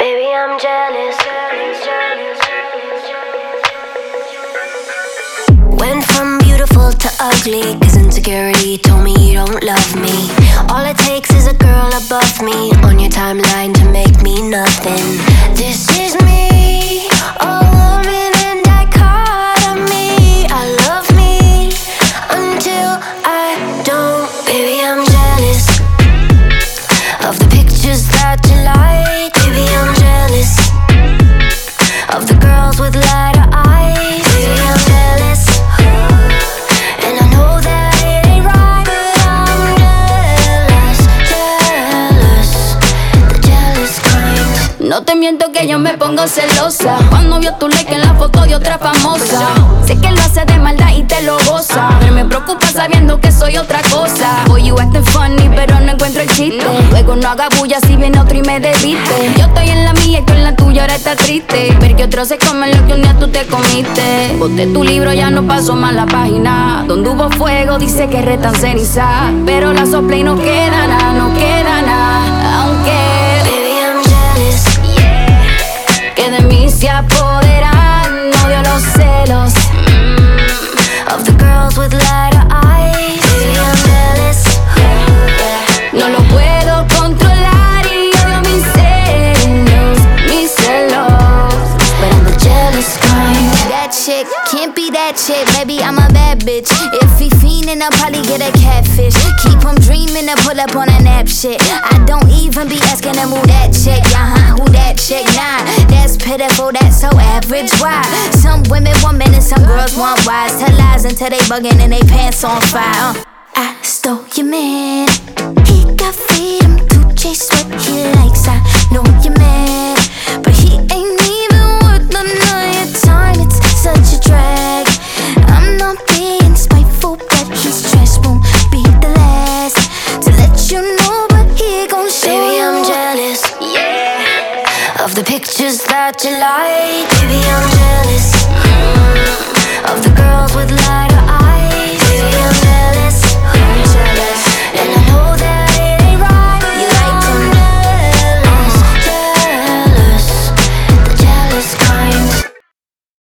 Baby, I'm jealous. Went from beautiful to ugly, cause insecurity told me you don't love me. All it takes is a girl above me on your timeline to make me nothing. This is me, a woman in dichotomy. I love me until I don't. Baby, I'm jealous of the pictures that you like. Baby, I'm jealous of the girls with lighter eyes. Baby, I'm jealous, and I know that it ain't right, but I'm jealous, the jealous kind. No te miento que yo me pongo celosa cuando vio tu like en la foto de otra famosa. Sé que lo hace de maldad y te lo goza, pero me preocupa sabiendo que soy otra cosa. Boy, you acting funny, pero no encuentro el chiste. Luego no haga bulla si viene otro y me desviste. Yo estoy en la mía y tú en la tuya, ahora estás triste. Ver que otros se comen lo que un día tú te comiste. Boté tu libro, ya no paso más la página. Donde hubo fuego dice que restan ceniza, pero la sopla y no queda nada, no queda nada. Aunque Baby, I'm jealous, que de mí se apoderan, odio los celos of the girls with lighter eyes. Baby, I'm jealous, no lo puedo controlar y odio mis celos, but I'm the jealous kind. That chick can't be that chick, maybe I'm a bad bitch. If he fiendin', I'll probably get a catfish. Keep him dreamin' to pull up on a nap shit. I don't even be asking him who that chick, who that chick, nah. That's pitiful, that's so average, why? Some women want men and some girls want wives. Tell lies until they buggin' and they pants on fire. I stole your man, he got freedom to chase what he likes. I know you're mad, but he ain't even worth none of your time. It's such a drag. I'm not being spiteful, but his trash won't be the last to let you know, but he gon' show Baby, you. I'm jealous, of the pictures that you like. Baby, I'm jealous, of the girls with lighter eyes.